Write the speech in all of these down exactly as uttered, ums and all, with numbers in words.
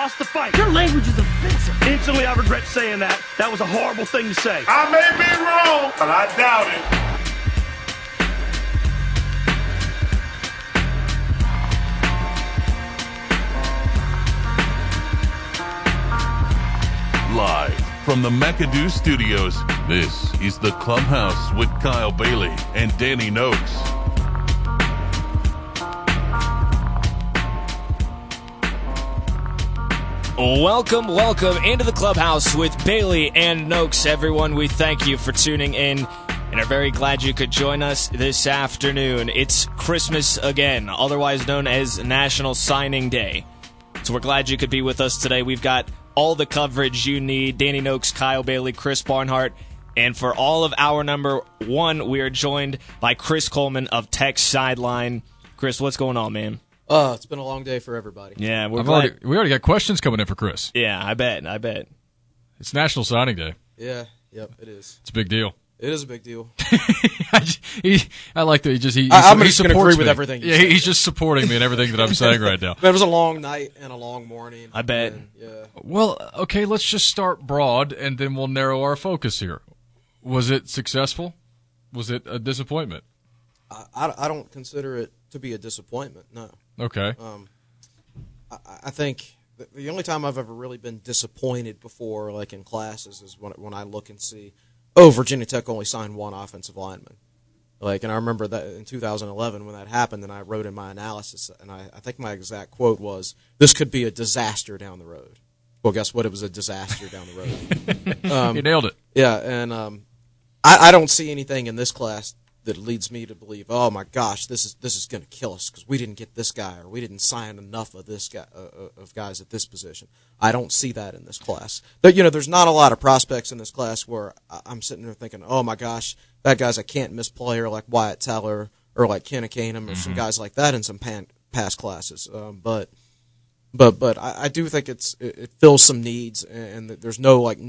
lost the fight. Your language is offensive. Instantly, I regret saying that. That was a horrible thing to say. I may be wrong, but I doubt it. Live from the McAdoo Studios, this is the Clubhouse with Kyle Bailey and Danny Noakes. Welcome, welcome into the Clubhouse with Bailey and Noakes. Everyone, we thank you for tuning in and are very glad you could join us this afternoon. It's Christmas again, otherwise known as National Signing Day. So we're glad you could be with us today. We've got all the coverage you need. Danny Noakes, Kyle Bailey, Chris Barnhart. And for all of our number one, we are joined by Chris Coleman of Tech Sideline. Chris, what's going on, man? Oh, it's been a long day for everybody. Yeah, we're I've glad. already, we already got questions coming in for Chris. Yeah, I bet, I bet. It's National Signing Day. Yeah, yep, it is. It's a big deal. It is a big deal. I, just, he, I like that he just he, he, I, I'm he just going to supports agree with me. everything. You Yeah, said. he's just supporting me in everything that I'm saying right now. But it was a long night and a long morning. I bet. And, yeah. Well, okay, let's just start broad, and then we'll narrow our focus here. Was it successful? Was it a disappointment? I, I, I don't consider it to be a disappointment, no. Okay. Um, I, I think the, the only time I've ever really been disappointed before, like in classes, is when, when I look and see, oh, Virginia Tech only signed one offensive lineman. Like, and I remember that in two thousand eleven when that happened, and I wrote in my analysis, and I, I think my exact quote was, "This could be a disaster down the road." Well, guess what? It was a disaster down the road. Um, you nailed it. Yeah, and um, I, I don't see anything in this class that leads me to believe, oh my gosh, this is this is going to kill us because we didn't get this guy or we didn't sign enough of this guy uh, of guys at this position. I don't see that in this class. But you know, there's not a lot of prospects in this class where I'm sitting there thinking, oh my gosh, that guy's a can't miss player like Wyatt Teller or like Kenny Canham or mm-hmm. some guys like that in some pan, past classes. Um, but but but I, I do think it's it, it fills some needs and, and there's no like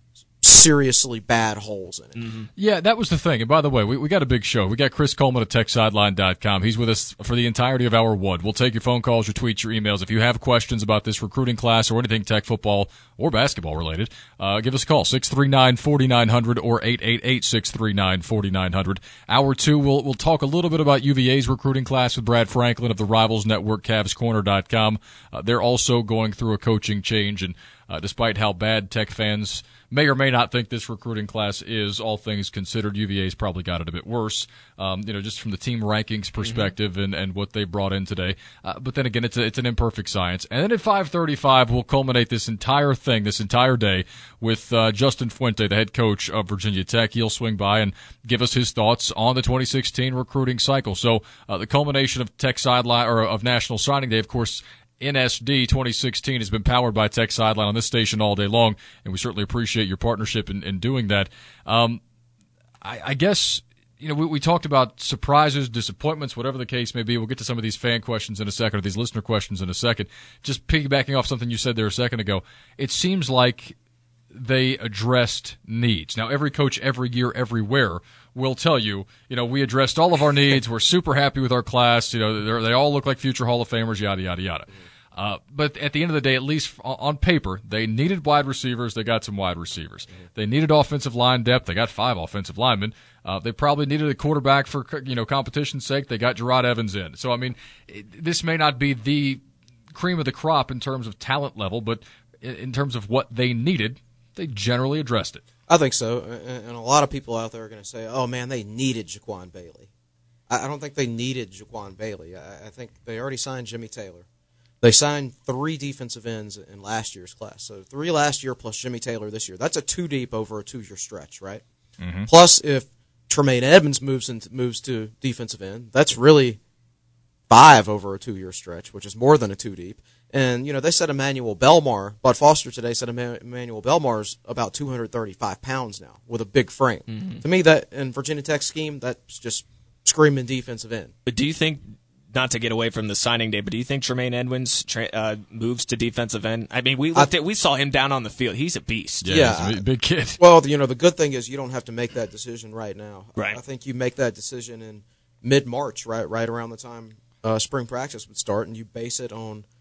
seriously bad holes in it. Mm-hmm. Yeah, that was the thing. And by the way, we, we got a big show. We got Chris Coleman at tech sideline dot com. He's with us for the entirety of hour one. We'll take your phone calls, your tweets, your emails. If you have questions about this recruiting class or anything Tech football or basketball related, uh, give us a call, six three nine, four nine zero zero or eight eight eight, six three nine, four nine zero zero. Hour two, we'll, we'll talk a little bit about U V A's recruiting class with Brad Franklin of the Rivals Network, Cavs Corner dot com. Uh, they're also going through a coaching change, and uh, despite how bad Tech fans may or may not think this recruiting class is, all things considered, U V A's probably got it a bit worse, um, you know, just from the team rankings perspective mm-hmm. and, and what they brought in today. Uh, but then again, it's a, it's an imperfect science. And then at five thirty-five, we'll culminate this entire thing, this entire day, with uh, Justin Fuente, the head coach of Virginia Tech. He'll swing by and give us his thoughts on the twenty sixteen recruiting cycle. So uh, the culmination of Tech Sideline, or of National Signing Day, of course, N S D twenty sixteen has been powered by Tech Sideline on this station all day long, and we certainly appreciate your partnership in, in doing that. Um, I, I guess, you know, we, we talked about surprises, disappointments, whatever the case may be. We'll get to some of these fan questions in a second, or these listener questions in a second. Just piggybacking off something you said there a second ago, it seems like they addressed needs. Now, every coach, every year, everywhere will tell you, you know, we addressed all of our needs. We're super happy with our class. You know, they all look like future Hall of Famers, yada, yada, yada. Uh, but at the end of the day, at least on paper, they needed wide receivers. They got some wide receivers. They needed offensive line depth. They got five offensive linemen. Uh, they probably needed a quarterback for, you know, competition's sake. They got Gerard Evans in. So, I mean, it, this may not be the cream of the crop in terms of talent level, but in, in terms of what they needed, they generally addressed it. I think so, and a lot of people out there are going to say, oh, man, they needed Jaquan Bailey. I don't think they needed Jaquan Bailey. I think they already signed Jimmy Taylor. They signed three defensive ends in last year's class. So three last year plus Jimmy Taylor this year. That's a two deep over a two-year stretch, right? Mm-hmm. Plus, if Tremaine Edmonds moves into, moves to defensive end, that's really five over a two-year stretch, which is more than a two deep. And, you know, they said Emmanuel Belmar, Bud Foster today said Emmanuel Belmar's about two hundred thirty-five pounds now with a big frame. Mm-hmm. To me, that in Virginia Tech's scheme, that's just screaming defensive end. But do you think, not to get away from the signing day, but do you think Tremaine Edmonds tra- uh, moves to defensive end? I mean, we looked I, at, we saw him down on the field. He's a beast. Yeah, yeah he's a big kid. Well, you know, the good thing is you don't have to make that decision right now. Right. I think you make that decision in mid-March, right, right around the time uh, spring practice would start, and you base it on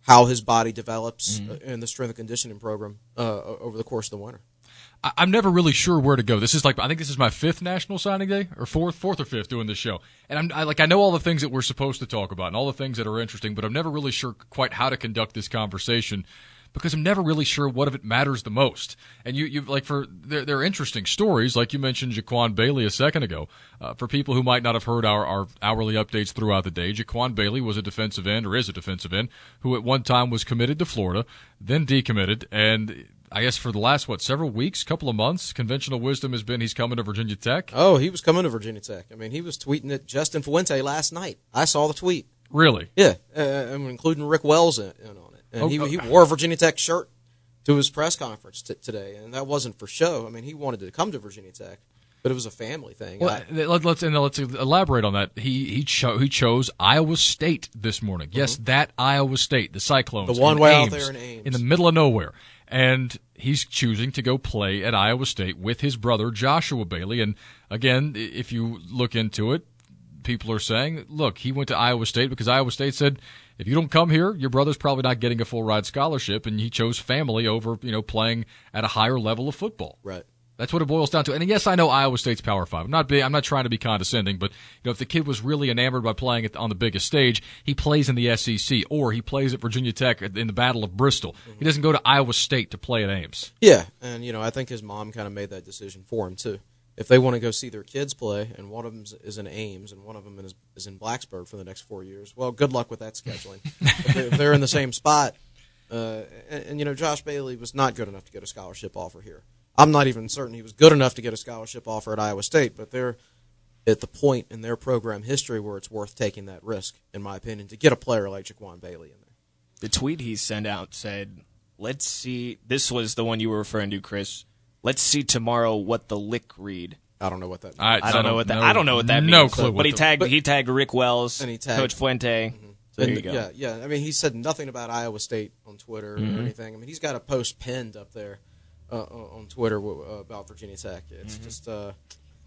how his body develops Mm-hmm. in the strength and conditioning program uh, over the course of the winter. I, I'm never really sure where to go. This is like I think this is my fifth National Signing Day, or fourth, fourth or fifth doing this show, and I'm I, like I know all the things that we're supposed to talk about and all the things that are interesting, but I'm never really sure quite how to conduct this conversation. Because I'm never really sure what of it matters the most. And you, you like for there, there are interesting stories, like you mentioned Jaquan Bailey a second ago. Uh, for people who might not have heard our, our hourly updates throughout the day, Jaquan Bailey was a defensive end, or is a defensive end, who at one time was committed to Florida, then decommitted, and I guess for the last, what, several weeks, couple of months, conventional wisdom has been he's coming to Virginia Tech. Oh, he was coming to Virginia Tech. I mean, he was tweeting at Justin Fuente last night. I saw the tweet. Really? Yeah, uh, including Rick Wells in, in on it. And Oh, he, oh. he wore a Virginia Tech shirt to his press conference t- today, and that wasn't for show. I mean, he wanted to come to Virginia Tech, but it was a family thing. Well, I, let, let's and let's elaborate on that. He he, cho- he chose Iowa State this morning. Yes, that Iowa State, the Cyclones, The one in way out Ames, there in Ames. in the middle of nowhere, and he's choosing to go play at Iowa State with his brother Joshua Bailey. And again, if you look into it, people are saying, look, he went to Iowa State because Iowa State said, if you don't come here, your brother's probably not getting a full ride scholarship, and he chose family over, you know, playing at a higher level of football. right. That's what it boils down to. And yes, I know Iowa State's Power Five. I'm not being, I'm not trying to be condescending, but you know, if the kid was really enamored by playing it on the biggest stage, he plays in the S E C or he plays at Virginia Tech in the Battle of Bristol. Mm-hmm. He doesn't go to Iowa State to play at Ames. Yeah, and, you know, I think his mom kind of made that decision for him, too. If they want to go see their kids play, and one of them is in Ames and one of them is, is in Blacksburg for the next four years, well, good luck with that scheduling. if, they, if they're in the same spot, uh, and, and, you know, Josh Bailey was not good enough to get a scholarship offer here. I'm not even certain he was good enough to get a scholarship offer at Iowa State, but they're at the point in their program history where it's worth taking that risk, in my opinion, to get a player like Jaquan Bailey in there. The tweet he sent out said, let's see, this was the one you were referring to, Chris. Let's see tomorrow what the lick read. I don't know what that means. I, I don't know what that. no, I don't know what that no means. clue. But he what tagged the, he tagged Rick Wells, And he tagged- Coach Fuente. Mm-hmm. So there And, you go. Yeah, yeah. I mean, he said nothing about Iowa State on Twitter Mm-hmm. or anything. I mean, he's got a post pinned up there uh, on Twitter uh, about Virginia Tech. It's Mm-hmm. just, uh,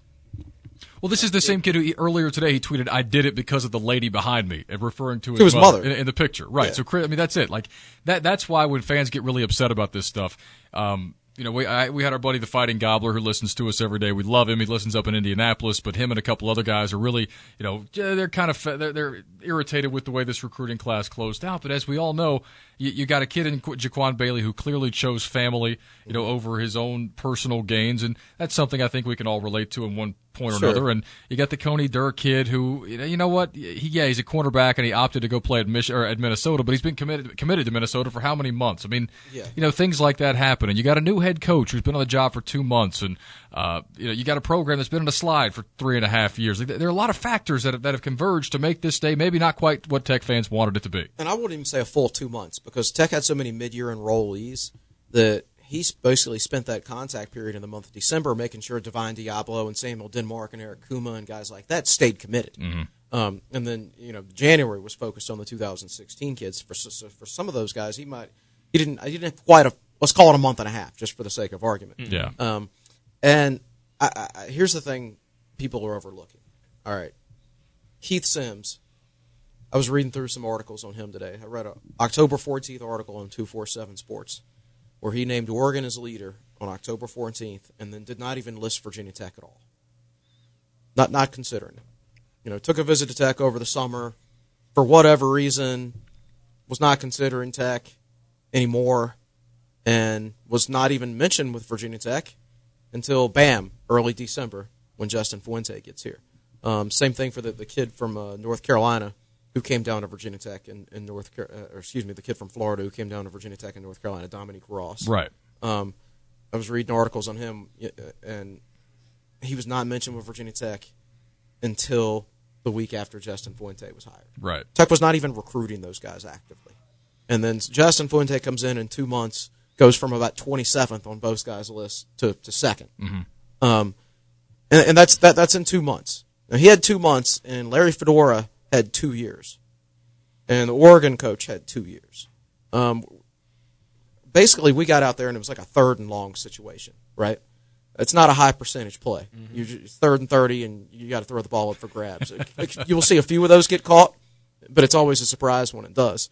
Well, this is the same kid who he, earlier today he tweeted, "I did it because of the lady behind me," and referring to his, To his mother. in, in the picture, right? Yeah. So, Chris, I mean, that's it. Like that. That's why when fans get really upset about this stuff, um, you know, we I, we had our buddy the Fighting Gobbler who listens to us every day. We love him. He listens up in Indianapolis, but him and a couple other guys are really, you know, they're kind of they're, they're irritated with the way this recruiting class closed out. But as we all know, you, you got a kid in Jaquan Bailey who clearly chose family, you know, over his own personal gains, and that's something I think we can all relate to in one point or Sure. another. And you got the Coney Durr kid who, you know, you know what? He, yeah, he's a cornerback and he opted to go play at, Mich- or at Minnesota, but he's been committed committed to Minnesota for how many months? I mean, Yeah. you know, things like that happen. And you got a new head coach who's been on the job for two months, and uh, you know, you got a program that's been on a slide for three and a half years. Like, there are a lot of factors that have, that have converged to make this day maybe not quite what Tech fans wanted it to be. and I wouldn't even say a full two months because Tech had so many mid-year enrollees that he's basically spent that contact period in the month of December making sure Divine Diablo and Samuel Denmark and Eric Kuma and guys like that stayed committed. Mm-hmm. Um, and then, you know, January was focused on the two thousand sixteen kids. For so for some of those guys, he might he didn't he didn't have quite a let's call it a month and a half just for the sake of argument. Yeah. Um, and I, I, here's the thing people are overlooking. All right. Keith Sims, I was reading through some articles on him today. I read an October fourteenth article on two forty-seven Sports where he named Oregon as leader on October fourteenth and then did not even list Virginia Tech at all. Not not considering it. You know, took a visit to Tech over the summer. For whatever reason, was not considering Tech anymore and was not even mentioned with Virginia Tech until, bam, early December when Justin Fuente gets here. Um, same thing for the, the kid from uh, North Carolina who came down to Virginia Tech in, in North Car- uh, or excuse me, the kid from Florida who came down to Virginia Tech in North Carolina, Dominique Ross. Right. Um, I was reading articles on him, and he was not mentioned with Virginia Tech until the week after Justin Fuente was hired. Right. Tech was not even recruiting those guys actively. And then Justin Fuente comes in in two months, goes from about twenty-seventh on both guys' lists to, to second. Mm-hmm. Um, and, and that's that, that's in two months. Now, he had two months, and Larry Fedora had two years. And the Oregon coach had two years. Um, basically, we got out there, and it was like a third and long situation, right? It's not a high percentage play. Mm-hmm. You're just third and thirty, and you got to throw the ball up for grabs. You will see a few of those get caught, but it's always a surprise when it does.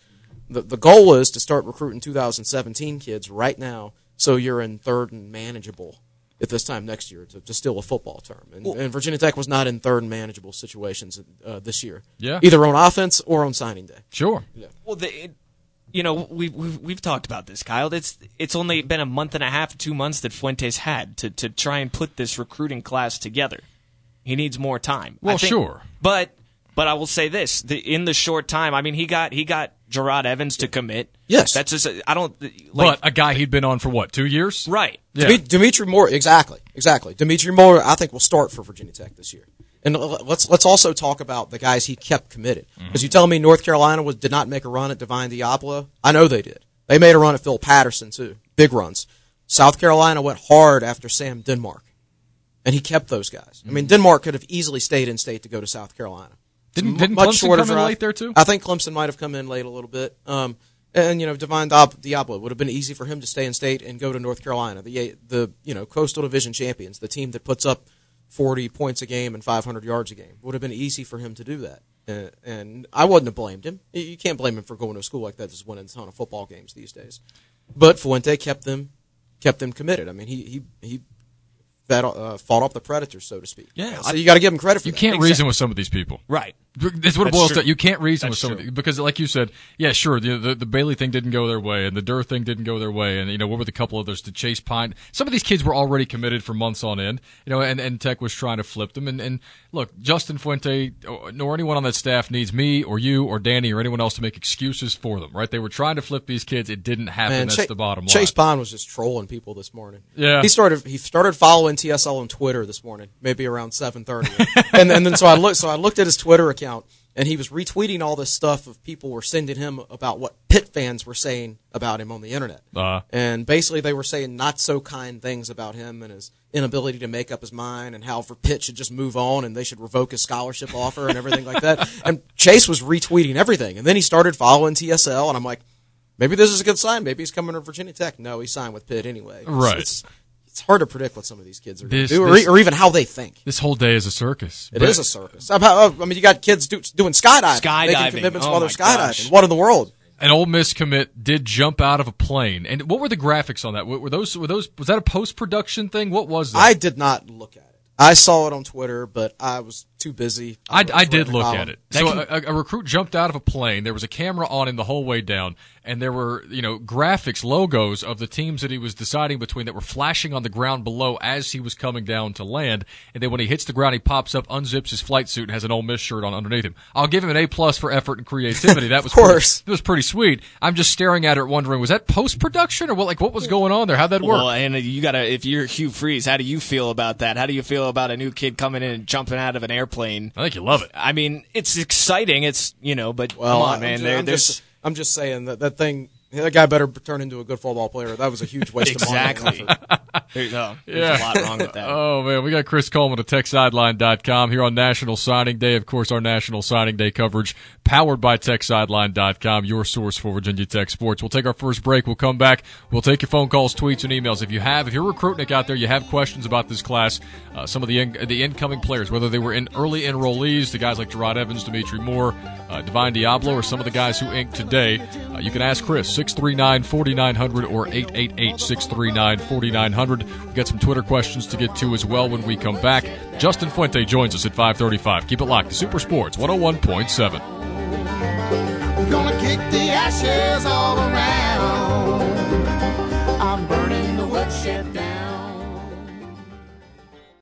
the the goal is to start recruiting two thousand seventeen kids right now, so you're in third and manageable at this time next year, to, to steal a football term. And, well, and Virginia Tech was not in third and manageable situations uh, this year. Yeah. Either on offense or on signing day. Sure. Yeah. Well, the, it, you know, we, we've, we've talked about this, Kyle. It's it's only been a month and a half, two months that Fuentes had to, to try and put this recruiting class together. He needs more time. Well, I think, sure. But but I will say this. The, in the short time, I mean, he got he got Gerard Evans to commit. Yes. That's just, I don't... Like, but a guy he'd been on for, what, two years? Right. Yeah. Dimitri Moore, exactly, exactly. Dimitri Moore, I think, will start for Virginia Tech this year. And let's let's also talk about the guys he kept committed. Because mm-hmm. you tell me North Carolina was did not make a run at Divine Diablo? I know they did. They made a run at Phil Patterson, too. Big runs. South Carolina went hard after Sam Denmark. And he kept those guys. Mm-hmm. I mean, Denmark could have easily stayed in state to go to South Carolina. Didn't, didn't much Clemson shorter come in drive. late there, too? I think Clemson might have come in late a little bit. Um, and, you know, Divine Diablo would have been easy for him to stay in state and go to North Carolina, the, the you know, Coastal Division champions, the team that puts up forty points a game and five hundred yards a game. Would have been easy for him to do that. Uh, and I wouldn't have blamed him. You can't blame him for going to a school like that that's winning a ton of football games these days. But Fuente kept them kept them committed. I mean, he he he that, uh, fought off the predators, so to speak. Yeah, so I, you got to give him credit for you that. can't exactly. reason with some of these people. Right. That's what it That's boils true. down. You can't reason That's with some true. of these because, like you said, yeah, sure, the, the the Bailey thing didn't go their way, and the Durr thing didn't go their way, and you know what were the couple others to Chase Pine? Some of these kids were already committed for months on end, you know, and, and Tech was trying to flip them. And, and look, Justin Fuente nor anyone on that staff needs me or you or Danny or anyone else to make excuses for them, right? They were trying to flip these kids. It didn't happen. Man, That's Ch- the bottom line. Chase Pine was just trolling people this morning. Yeah, he started he started following T S L on Twitter this morning, maybe around seven thirty, and, and then so I looked so I looked at his Twitter account. And he was retweeting all this stuff of people were sending him about what Pitt fans were saying about him on the internet. Uh, and basically they were saying not so kind things about him and his inability to make up his mind and how for Pitt should just move on and they should revoke his scholarship offer and everything like that. And Chase was retweeting everything. And then he started following T S L, and I'm like, maybe this is a good sign. Maybe he's coming to Virginia Tech. No, he signed with Pitt anyway. It's, right. It's, It's hard to predict what some of these kids are going to This- do, or, this- or even how they think. this whole day is a circus. It But- is a circus. I mean, you got kids do, doing skydiving, Skydiving. making commitments Oh while they're my skydiving. gosh. What in the world? An Ole Miss commit did jump out of a plane. And what were the graphics on that? Were those? Were those? Was that a post production thing? What was that? I did not look at it. I saw it on Twitter, but I was too busy. I, was I did writing a look column. at it. So a, a recruit jumped out of a plane. There was a camera on him the whole way down, and there were you know graphics, logos of the teams that he was deciding between that were flashing on the ground below as he was coming down to land. And then when he hits the ground, he pops up, unzips his flight suit, and has an Ole Miss shirt on underneath him. I'll give him an A plus for effort and creativity. That was Of course. pretty, it was pretty sweet. I'm just staring at it, wondering was that post production or what? Like what was going on there? How'd that work? Well, and you gotta, if you're Hugh Freeze, how do you feel about that? How do you feel about a new kid coming in and jumping out of an airplane? I think you love it. I mean, it's exciting. It's, you know, but Well, come on, I'm man. ju- There, I'm, there's just, I'm just saying that that thing. That guy better turn into a good football player. That was a huge waste exactly. of money. and effort. There's, oh, there's a lot wrong with that. Oh, man. We got Chris Coleman at Tech Sideline dot com here on National Signing Day. Of course, our National Signing Day coverage powered by Tech Sideline dot com, your source for Virginia Tech sports. We'll take our first break. We'll come back. We'll take your phone calls, tweets, and emails. If you have, if you're a recruiting out there, you have questions about this class, uh, some of the in, the incoming players, whether they were in early enrollees, the guys like Gerard Evans, Dimitri Moore, uh, Divine Diablo, or some of the guys who inked today, uh, you can ask Chris, six three nine, four nine zero zero or eight eight eight, six three nine, four nine zero zero. We've got some Twitter questions to get to as well when we come back. Justin Fuente joins us at five thirty-five. Keep it locked to Super Sports one oh one point seven. We're gonna kick the ashes all around.